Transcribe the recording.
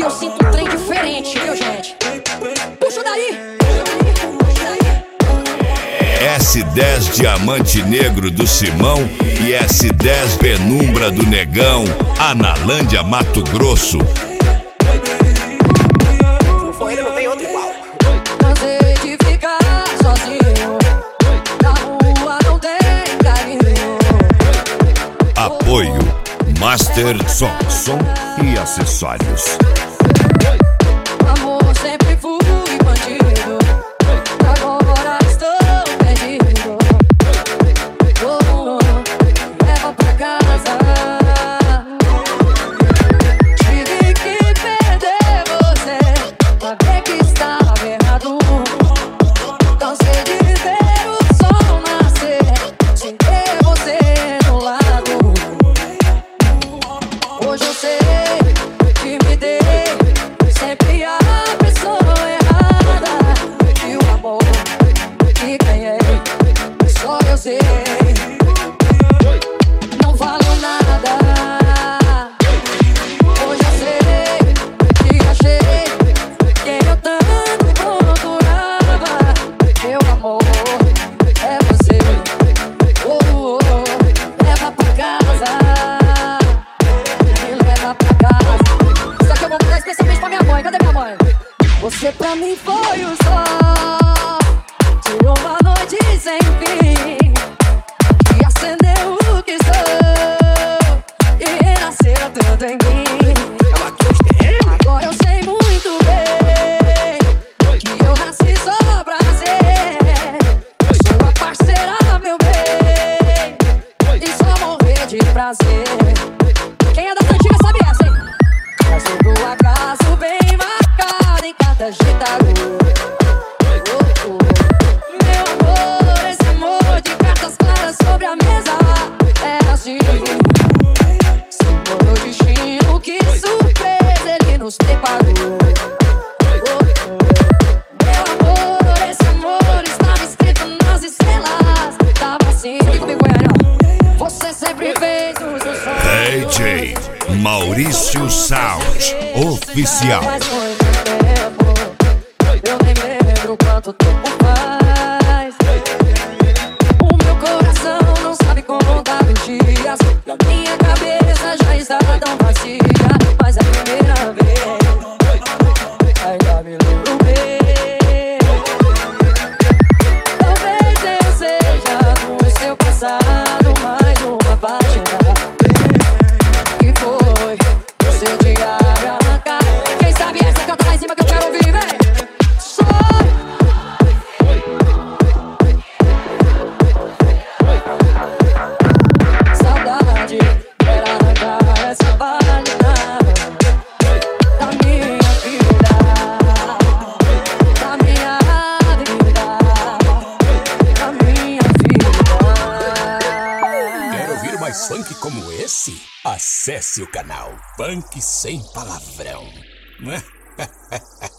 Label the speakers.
Speaker 1: eu sinto um trem diferente, viu, gente? Puxa daí!
Speaker 2: S10 Diamante Negro do Simão e S10 Penumbra do Negão, Analândia, Mato Grosso.
Speaker 1: Ele não tem outro igual. Cansei de ficar sozinho, na rua não tem carinho.
Speaker 2: Apoio Master Som e Acessórios.
Speaker 1: Amor, sempre fui bandido, agora estou perdido. Leva pra casa. Tive que perder você, saber que estava errado. Cansei de ver o sol nascer, sem ter você do lado. Hoje eu sei que me dei sempre a pessoa errada, e o amor que ganhei só eu sei. Não falo nada. Hoje eu sei que achei quem eu tanto procurava. Meu amor é você. Leva pra casa. Me leva pra casa. Isso aqui eu vou mandar especialmente pra minha mãe. Cadê minha mãe? Você pra mim foi o sol de uma noite sem fim, que acendeu o que sou e renasceu tudo em mim. Agora eu sei muito bem que eu nasci só pra ser sua parceira, meu bem, e só morrer de prazer. Quem é das antigas sabe essa, hein? Mas todo acaso bem marcado em cada agitador. Meu amor, esse amor de cartas claras sobre a mesa é assim. Senhor, o destino, que surpresa ele nos preparou. Meu amor, esse amor estava escrito nas estrelas. Tava assim, comigo, Goiânia. Você sempre fez os seus sonhos.
Speaker 2: DJ Maurício Sound Oficial.
Speaker 1: Mas foi muito tempo, eu nem lembro quanto tempo faz. O meu coração não sabe contar os dias, e a minha cabeça já está tão vazia. Mas a primeira vez ainda me lembro bem. Talvez eu seja no seu passado mais uma página que foi seu diário arrancar. Quem sabe essa canta lá em cima que eu quero ouvir, vem! Só saudade, quero arrancar essa página da minha vida, da minha vida.
Speaker 3: Quer ouvir mais funk como esse? Acesse o canal Funk Sem Palavrão.